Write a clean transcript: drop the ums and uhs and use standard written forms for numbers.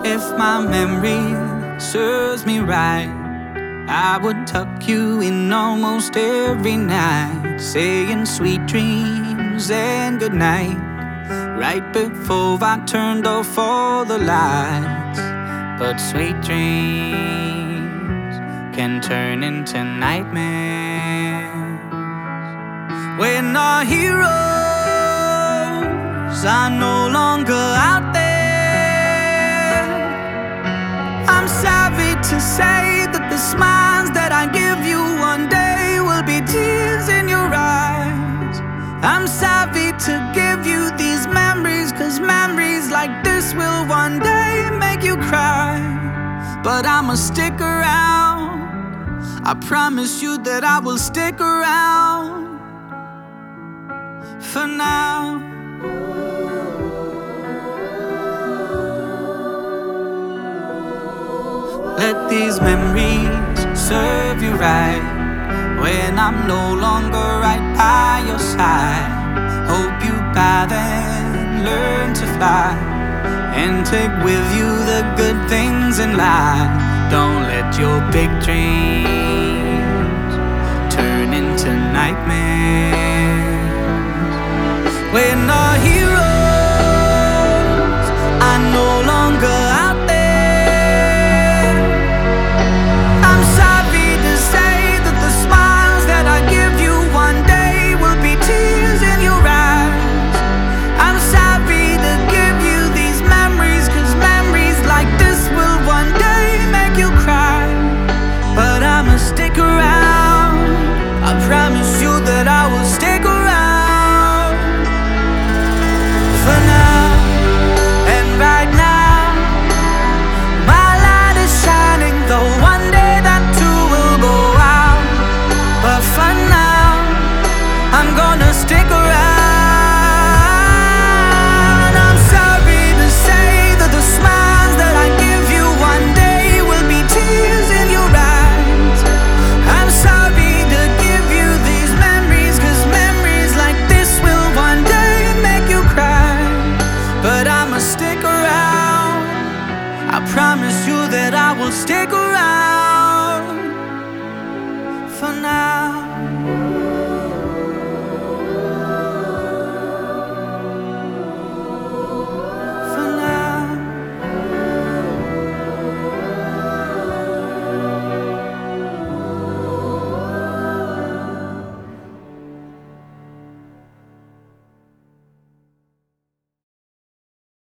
If my memory serves me right, I would tuck you in almost every night, saying sweet dreams and good night, right before I turned off all the lights. But sweet dreams can turn into nightmares when our heroes are no longer out there. I'm sorry to say that the smiles that I give you one day will be tears in your eyes. I'm sorry to give you these memories, 'cause memories like this will one day make you cry. But I'ma stick around, I promise you that I will stick around for now. Let these memories serve you right when I'm no longer right by your side. Hope you by then learn to fly and take with you the good things in life. Don't let your big dreams turn into nightmares when our heroes are no longer out there. I'm sorry to say that the smiles that I give you one day will be tears in your eyes. I'm sorry to give you these memories, 'cause memories like this will one day make you cry. But I'ma stick around, I promise you that I will stick around for now. And right now my light is shining, though one day that too will go out. But for now I'm gonna stick around. I'm sorry to say that the smiles that I give you one day will be tears in your eyes. I'm sorry to give you these memories, 'cause memories like this will one day make you cry. But I'ma stick around, I promise you that I will stick around